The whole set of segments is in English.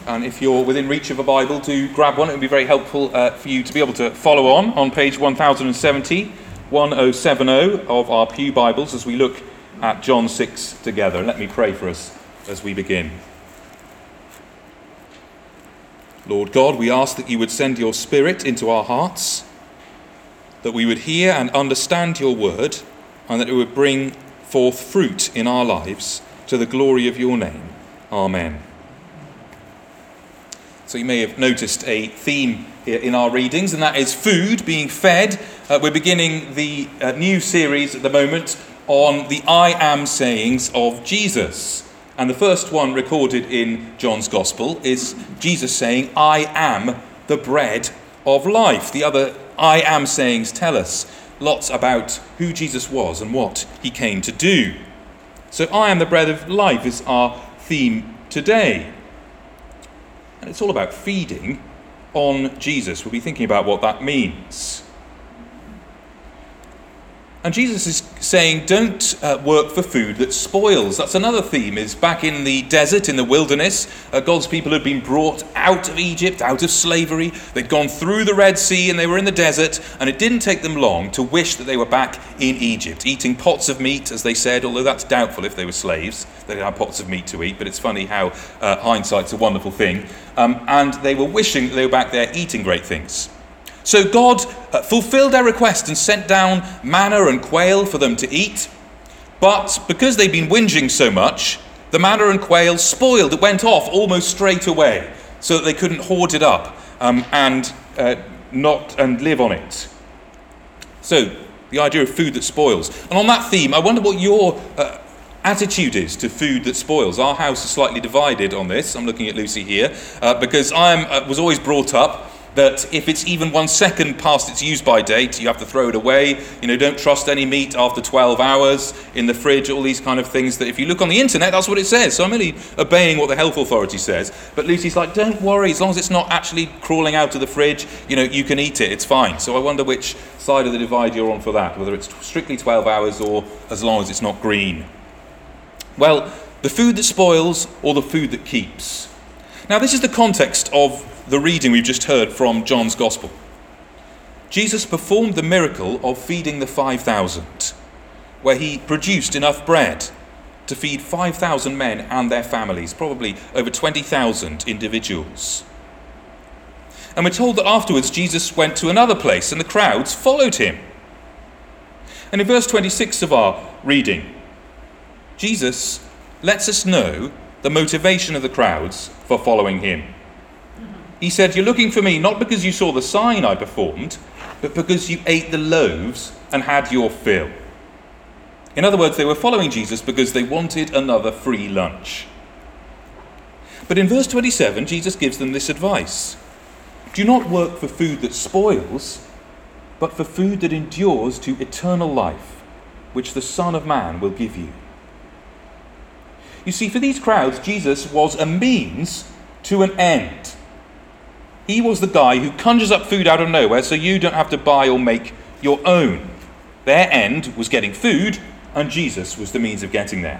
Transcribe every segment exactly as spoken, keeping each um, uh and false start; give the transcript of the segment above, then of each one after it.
And if you're within reach of a Bible, do grab one. It would be very helpful uh, for you to be able to follow on on page one thousand seventy, ten seventy of our Pew Bibles as we look at John six together. Let me pray for us as we begin. Lord God, we ask that you would send your Spirit into our hearts, that we would hear and understand your word, and that it would bring forth fruit in our lives to the glory of your name. Amen. So you may have noticed a theme here in our readings, and that is food, being fed. Uh, we're beginning the uh, new series at the moment on the I am sayings of Jesus. And the first one recorded in John's Gospel is Jesus saying, I am the bread of life. The other I am sayings tell us lots about who Jesus was and what he came to do. So I am the bread of life is our theme today. And it's all about feeding on Jesus. We'll be thinking about what that means. And Jesus is saying, don't uh, work for food that spoils. That's another theme, is back in the desert, in the wilderness, uh, God's people had been brought out of Egypt, out of slavery. They'd gone through the Red Sea and they were in the desert, and it didn't take them long to wish that they were back in Egypt, eating pots of meat, as they said, although that's doubtful if they were slaves. They didn't have pots of meat to eat, but it's funny how uh, hindsight's a wonderful thing. Um, and they were wishing that they were back there eating great things. So God uh, fulfilled their request and sent down manna and quail for them to eat. But because they'd been whinging so much, the manna and quail spoiled. It went off almost straight away, so that they couldn't hoard it up um, and uh, not and live on it. So the idea of food that spoils. And on that theme, I wonder what your uh, attitude is to food that spoils. Our house is slightly divided on this. I'm looking at Lucy here uh, because I uh, was always brought up that if it's even one second past its use-by date, you have to throw it away. You know, don't trust any meat after twelve hours in the fridge, all these kind of things that if you look on the internet, that's what it says. So I'm only obeying what the health authority says. But Lucy's like, don't worry, as long as it's not actually crawling out of the fridge, you know, you can eat it, it's fine. So I wonder which side of the divide you're on for that, whether it's strictly twelve hours or as long as it's not green. Well, the food that spoils or the food that keeps. Now, this is the context of the reading we've just heard from John's Gospel. Jesus performed the miracle of feeding the five thousand, where he produced enough bread to feed five thousand men and their families, probably over twenty thousand individuals. And we're told that afterwards Jesus went to another place and the crowds followed him. And in verse twenty-six of our reading, Jesus lets us know the motivation of the crowds for following him. He said, you're looking for me not because you saw the sign I performed, but because you ate the loaves and had your fill. In other words, they were following Jesus because they wanted another free lunch. But in verse twenty-seven, Jesus gives them this advice. Do not work for food that spoils, but for food that endures to eternal life, which the Son of Man will give you. You see, for these crowds, Jesus was a means to an end. He was the guy who conjures up food out of nowhere so you don't have to buy or make your own. Their end was getting food, and Jesus was the means of getting there.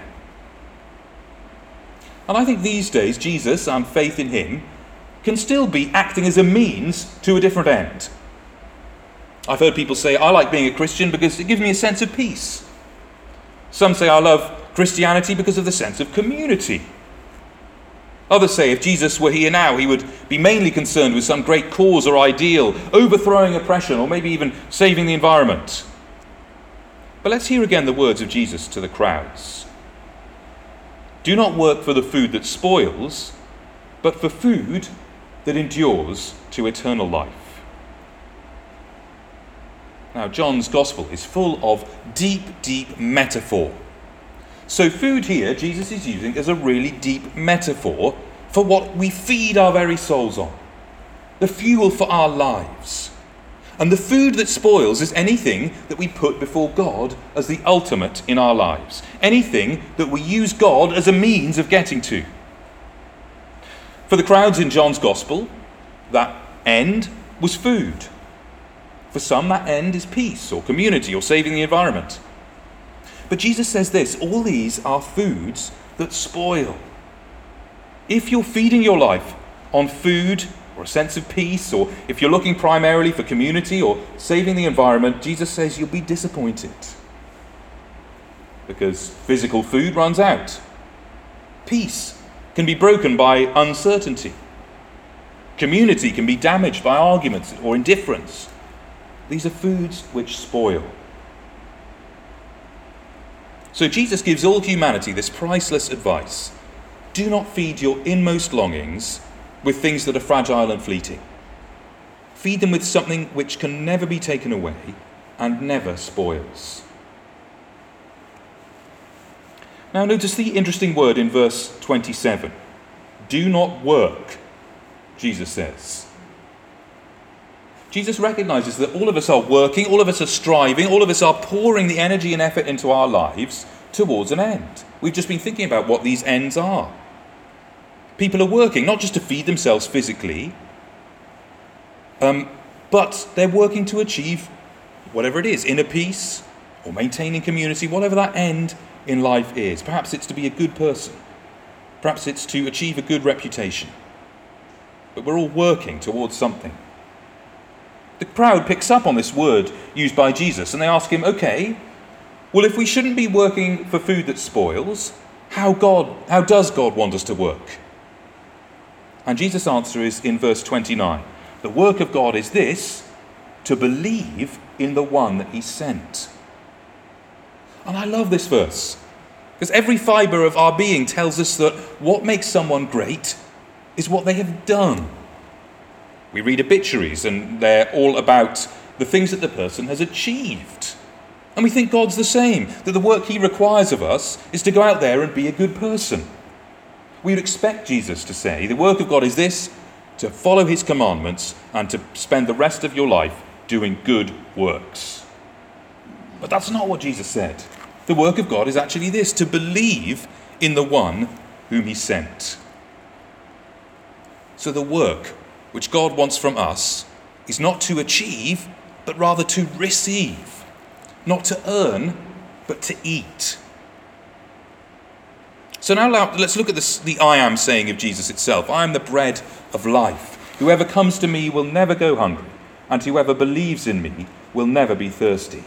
And I think these days, Jesus and faith in him can still be acting as a means to a different end. I've heard people say, I like being a Christian because it gives me a sense of peace. Some say I love Christianity because of the sense of community. Others say if Jesus were here now, he would be mainly concerned with some great cause or ideal, overthrowing oppression, or maybe even saving the environment. But let's hear again the words of Jesus to the crowds. Do not work for the food that spoils, but for food that endures to eternal life. Now, John's Gospel is full of deep, deep metaphor. So food here, Jesus is using as a really deep metaphor for what we feed our very souls on, the fuel for our lives. And the food that spoils is anything that we put before God as the ultimate in our lives, anything that we use God as a means of getting to. For the crowds in John's Gospel, that end was food. For some, that end is peace or community or saving the environment. But Jesus says this, all these are foods that spoil. If you're feeding your life on food or a sense of peace, or if you're looking primarily for community or saving the environment, Jesus says you'll be disappointed. Because physical food runs out. Peace can be broken by uncertainty. Community can be damaged by arguments or indifference. These are foods which spoil. So Jesus gives all humanity this priceless advice. Do not feed your inmost longings with things that are fragile and fleeting. Feed them with something which can never be taken away and never spoils. Now notice the interesting word in verse twenty-seven. Do not work, Jesus says. Jesus recognizes that all of us are working, all of us are striving, all of us are pouring the energy and effort into our lives towards an end. We've just been thinking about what these ends are. People are working, not just to feed themselves physically, um, but they're working to achieve whatever it is, inner peace or maintaining community, whatever that end in life is. Perhaps it's to be a good person. Perhaps it's to achieve a good reputation. But we're all working towards something. The crowd picks up on this word used by Jesus and they ask him, okay, well, if we shouldn't be working for food that spoils, how God, how does God want us to work? And Jesus' answer is in verse twenty-nine. The work of God is this, to believe in the one that he sent. And I love this verse, because every fibre of our being tells us that what makes someone great is what they have done. We read obituaries and they're all about the things that the person has achieved. And we think God's the same, that the work he requires of us is to go out there and be a good person. We would expect Jesus to say, the work of God is this, to follow his commandments and to spend the rest of your life doing good works. But that's not what Jesus said. The work of God is actually this, to believe in the one whom he sent. So the work which God wants from us is not to achieve, but rather to receive. Not to earn, but to eat. So now let's look at this, the I am saying of Jesus itself. I am the bread of life. Whoever comes to me will never go hungry, and whoever believes in me will never be thirsty.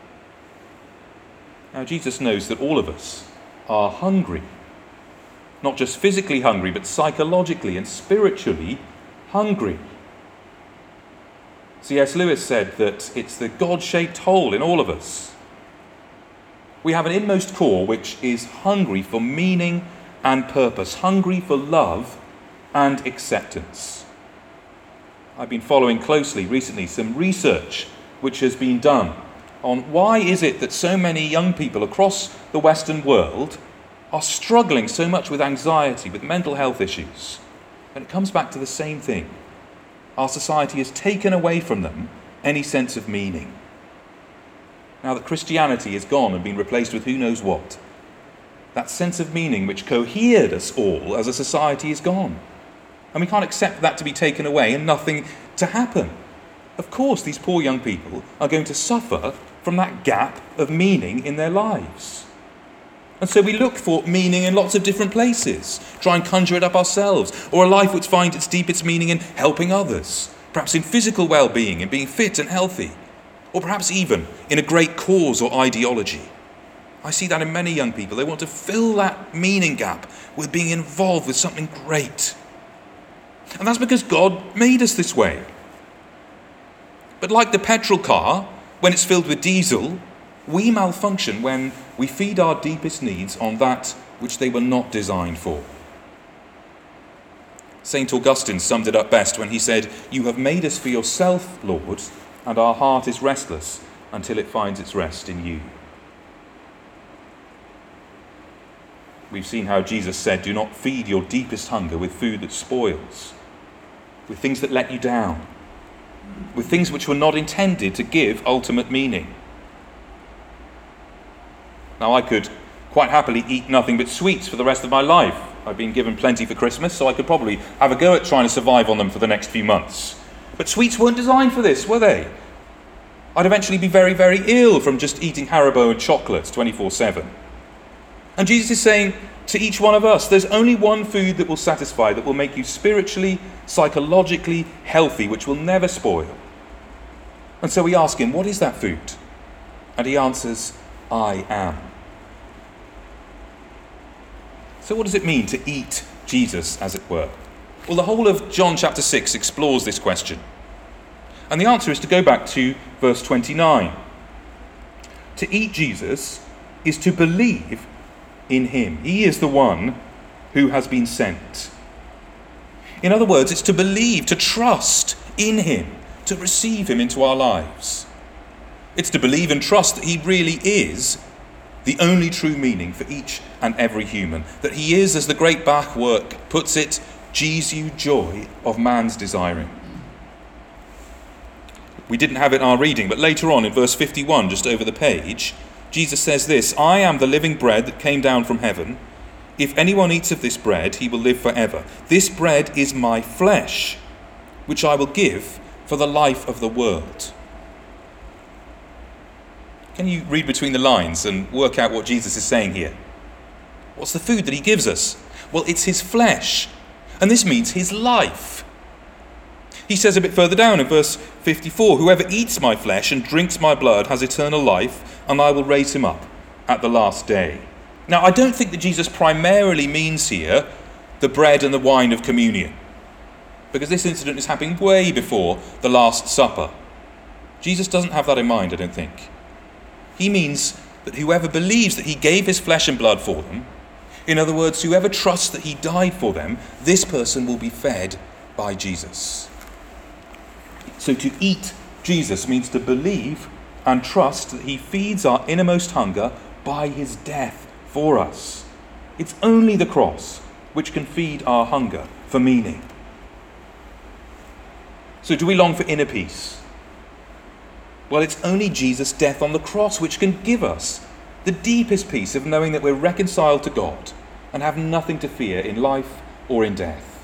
Now Jesus knows that all of us are hungry. Not just physically hungry, but psychologically and spiritually hungry. C S Lewis said that it's the God-shaped hole in all of us. We have an inmost core which is hungry for meaning and purpose, hungry for love and acceptance. I've been following closely recently some research which has been done on why is it that so many young people across the Western world are struggling so much with anxiety, with mental health issues. And it comes back to the same thing. Our society has taken away from them any sense of meaning. Now that Christianity is gone and been replaced with who knows what, that sense of meaning which cohered us all as a society is gone. And we can't accept that to be taken away and nothing to happen. Of course, these poor young people are going to suffer from that gap of meaning in their lives. And so we look for meaning in lots of different places, try and conjure it up ourselves, or a life which finds its deepest meaning in helping others, perhaps in physical well-being and being fit and healthy, or perhaps even in a great cause or ideology. I see that in many young people. They want to fill that meaning gap with being involved with something great. And that's because God made us this way. But like the petrol car, when it's filled with diesel, we malfunction when we feed our deepest needs on that which they were not designed for. Saint Augustine summed it up best when he said, "You have made us for yourself, Lord, and our heart is restless until it finds its rest in you." We've seen how Jesus said, do not feed your deepest hunger with food that spoils, with things that let you down, with things which were not intended to give ultimate meaning. Now, I could quite happily eat nothing but sweets for the rest of my life. I've been given plenty for Christmas, so I could probably have a go at trying to survive on them for the next few months. But sweets weren't designed for this, were they? I'd eventually be very, very ill from just eating Haribo and chocolates twenty-four seven. And Jesus is saying, to each one of us. There's only one food that will satisfy, that will make you spiritually, psychologically healthy, which will never spoil. And so we ask him, what is that food? And he answers, I am. So what does it mean to eat Jesus, as it were? Well, the whole of John chapter six explores this question. And the answer is to go back to verse twenty-nine. To eat Jesus is to believe in him. He is the one who has been sent. In other words, it's to believe, to trust in him, to receive him into our lives. It's to believe and trust that he really is the only true meaning for each and every human. That he is, as the great Bach work puts it, Jesu joy of man's desiring. We didn't have it in our reading, but later on in verse fifty-one, just over the page, Jesus says this, I am the living bread that came down from heaven. If anyone eats of this bread, he will live forever. This bread is my flesh, which I will give for the life of the world. Can you read between the lines and work out what Jesus is saying here? What's the food that he gives us? Well, it's his flesh, and this means his life. He says a bit further down in verse fifty-four, whoever eats my flesh and drinks my blood has eternal life, and I will raise him up at the last day. Now, I don't think that Jesus primarily means here the bread and the wine of communion, because this incident is happening way before the Last Supper. Jesus doesn't have that in mind, I don't think. He means that whoever believes that he gave his flesh and blood for them, in other words, whoever trusts that he died for them, this person will be fed by Jesus. So to eat Jesus means to believe and trust that he feeds our innermost hunger by his death for us. It's only the cross which can feed our hunger for meaning. So do we long for inner peace? Well, it's only Jesus' death on the cross which can give us the deepest peace of knowing that we're reconciled to God and have nothing to fear in life or in death.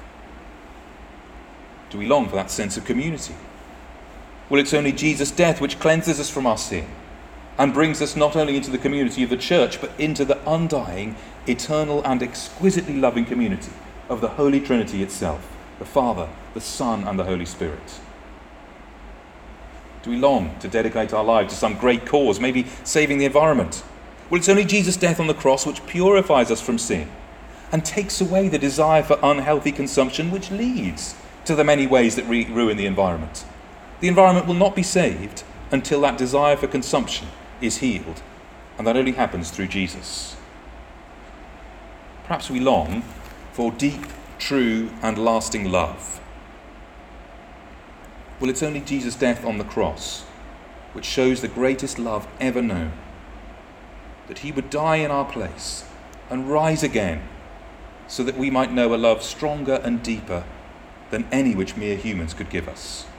Do we long for that sense of community? Well, it's only Jesus' death which cleanses us from our sin and brings us not only into the community of the church, but into the undying, eternal and exquisitely loving community of the Holy Trinity itself, the Father, the Son and the Holy Spirit. Do we long to dedicate our lives to some great cause, maybe saving the environment? Well, it's only Jesus' death on the cross which purifies us from sin and takes away the desire for unhealthy consumption, which leads to the many ways that re- ruin the environment. The environment will not be saved until that desire for consumption is healed, and that only happens through Jesus. Perhaps we long for deep, true, and lasting love. Well, it's only Jesus' death on the cross which shows the greatest love ever known, that he would die in our place and rise again so that we might know a love stronger and deeper than any which mere humans could give us.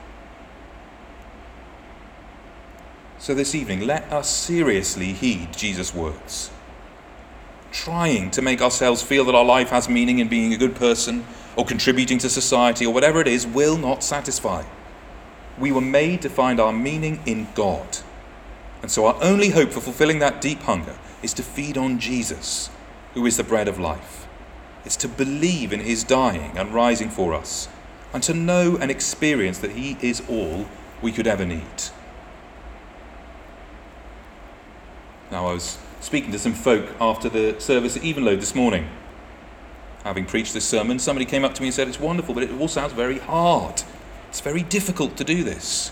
So this evening, let us seriously heed Jesus' words. Trying to make ourselves feel that our life has meaning in being a good person or contributing to society or whatever it is will not satisfy. We were made to find our meaning in God. And so our only hope for fulfilling that deep hunger is to feed on Jesus, who is the bread of life. It's to believe in his dying and rising for us, and to know and experience that he is all we could ever need. Now, I was speaking to some folk after the service at Evenload this morning. Having preached this sermon, somebody came up to me and said, it's wonderful, but it all sounds very hard. It's very difficult to do this.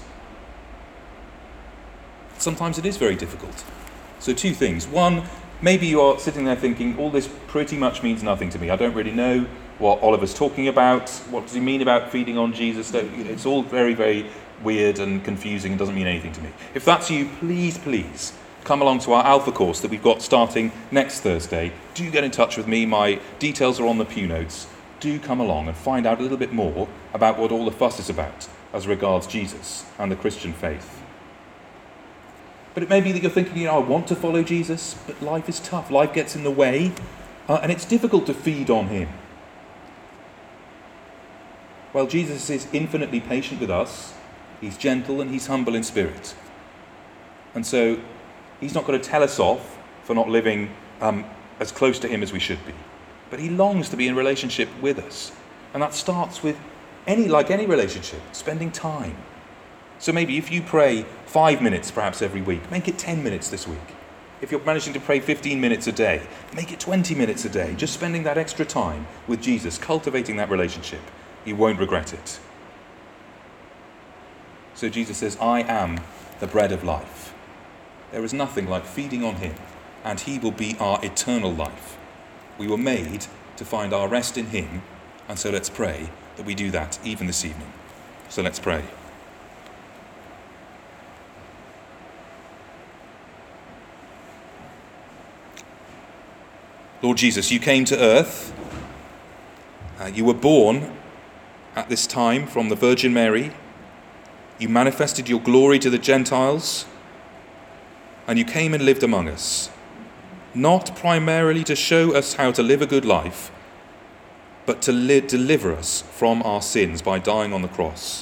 Sometimes it is very difficult. So two things. One, maybe you are sitting there thinking, all this pretty much means nothing to me. I don't really know what Oliver's talking about. What does he mean about feeding on Jesus? It's all very, very weird and confusing and doesn't mean anything to me. If that's you, please, please, come along to our Alpha course that we've got starting next Thursday. Do get in touch with me. My details are on the pew notes. Do come along and find out a little bit more about what all the fuss is about as regards Jesus and the Christian faith. But it may be that you're thinking, you know, I want to follow Jesus, but life is tough. Life gets in the way, uh, and it's difficult to feed on him. Well, Jesus is infinitely patient with us. He's gentle and he's humble in spirit. And so he's not going to tell us off for not living um, as close to him as we should be. but he longs to be in relationship with us. And that starts with any, like any relationship, spending time. So maybe if you pray five minutes perhaps every week, make it ten minutes this week. If you're managing to pray fifteen minutes a day, make it twenty minutes a day. Just spending that extra time with Jesus, cultivating that relationship. You won't regret it. So Jesus says, I am the bread of life. There is nothing like feeding on him, and he will be our eternal life. We were made to find our rest in him, and so let's pray that we do that even this evening. So let's pray. Lord Jesus, you came to earth. Uh, you were born at this time from the Virgin Mary. You manifested your glory to the Gentiles, and you came and lived among us, not primarily to show us how to live a good life, but to li- deliver us from our sins by dying on the cross.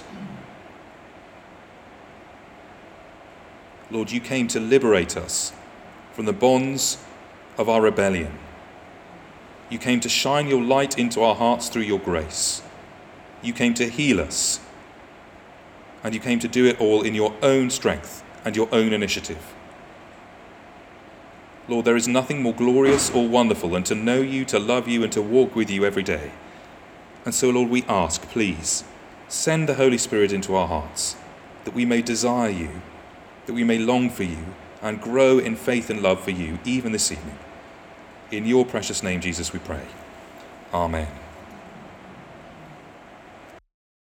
Lord, you came to liberate us from the bonds of our rebellion. You came to shine your light into our hearts through your grace. You came to heal us. And you came to do it all in your own strength and your own initiative. Lord, there is nothing more glorious or wonderful than to know you, to love you, and to walk with you every day. And so, Lord, we ask, please, send the Holy Spirit into our hearts, that we may desire you, that we may long for you, and grow in faith and love for you, even this evening. In your precious name, Jesus, we pray. Amen.